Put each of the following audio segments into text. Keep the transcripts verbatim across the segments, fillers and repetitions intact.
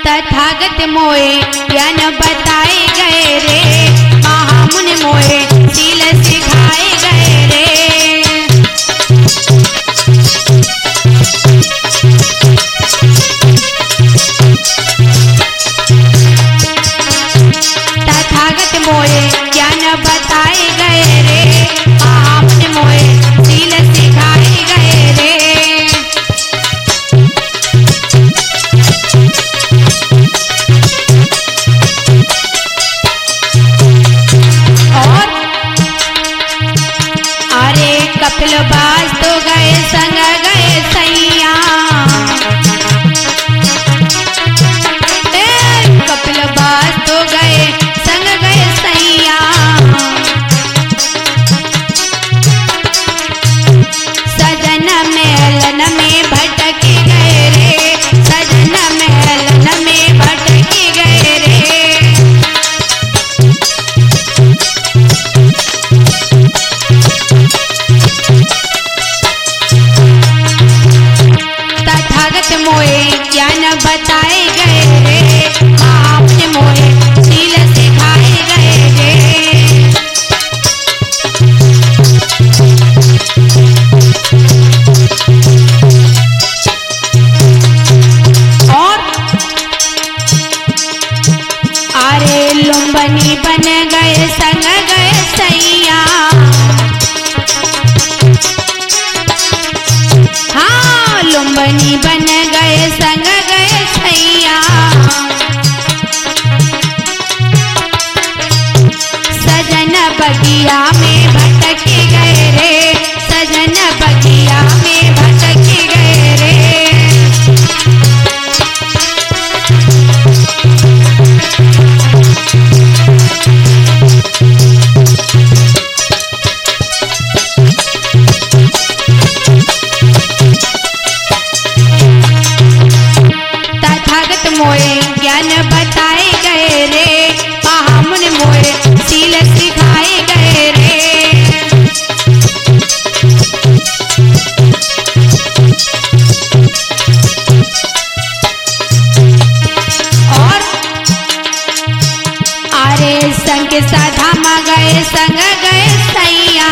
तथागत मोए ज्ञान बताए गए रे, महामुनि मोए शील सिखाए गए रे। तथागत मोए ज्ञान बताए गए रे, महामुनि मोए शील सिखाए गए रे। कपिल बास तो गए संग गए सैया, कपिल बास तो गए संग गए सैया। सजन मेलन में भटक गए रे, सजन मेलन में भटक गए रे। मोए ज्ञान बताए गए रे, महामुनि मोए शील सिखाए गए रे। और अरे लुम्बनी बन गए संग गए सैया, हाँ लुम्बनी बन गए संग गए सैया। सजन बगिया में भटक गए रे, सजन बगिया में भटक गए रे। मोए ज्ञान बताए गए रे, महामुनि मोए शील सिखाए गए रे। और अरे संग साधा मा गए संग गए सैया,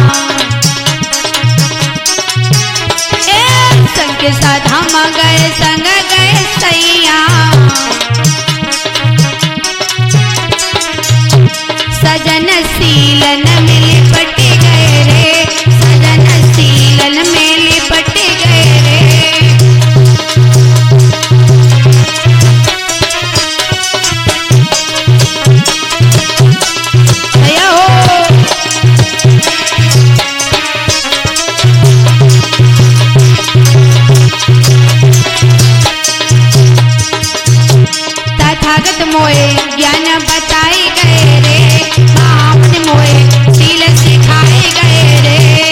संग साधा मा गए संग गए सैया। सजन सीलन में लिपट गए रे, सजन सीलन में लिपट गए रे। भैया हो तथागत मोए ज्ञान बताए गए रे, महामुनि मोए शील सिखाए गए रे।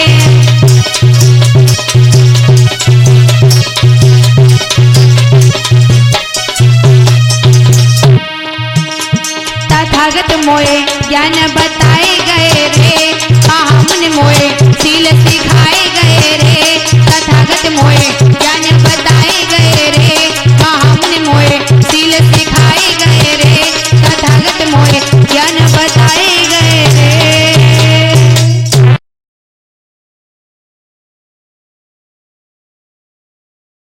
तथागत मोए ज्ञान बताए गए रे, महामुनि मोए शील सिखाए